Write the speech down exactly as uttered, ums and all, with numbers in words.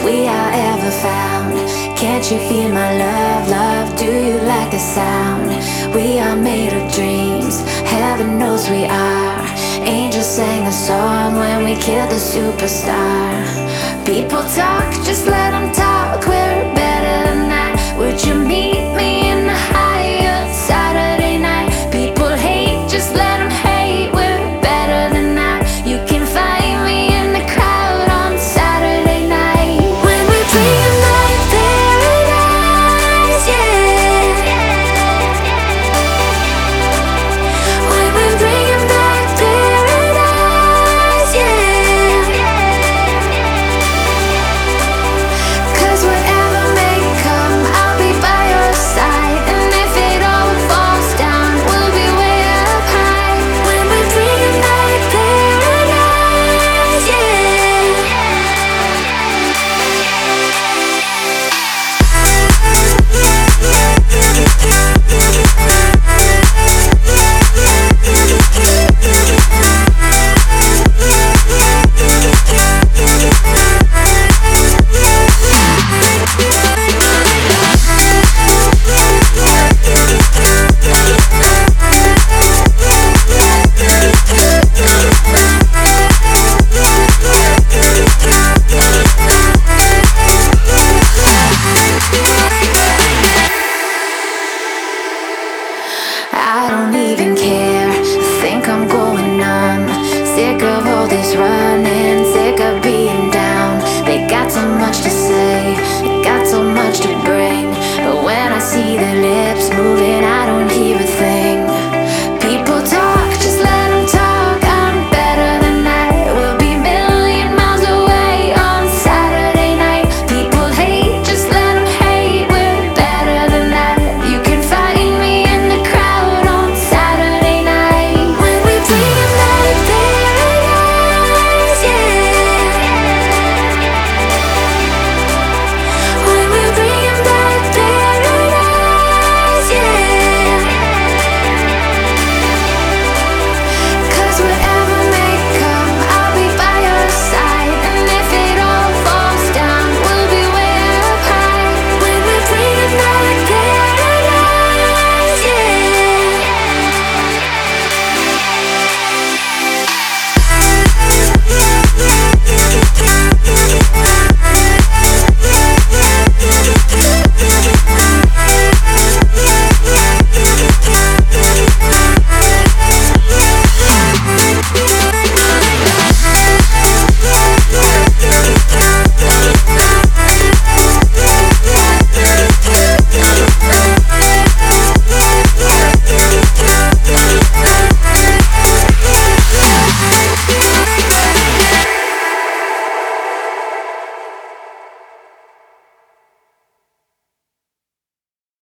we are ever found. Can't you feel my love, love? Do you like the sound? We are made of dreams, heaven knows we are. Angels sang a song when we killed the superstar. People talk, just let them talk, we're better.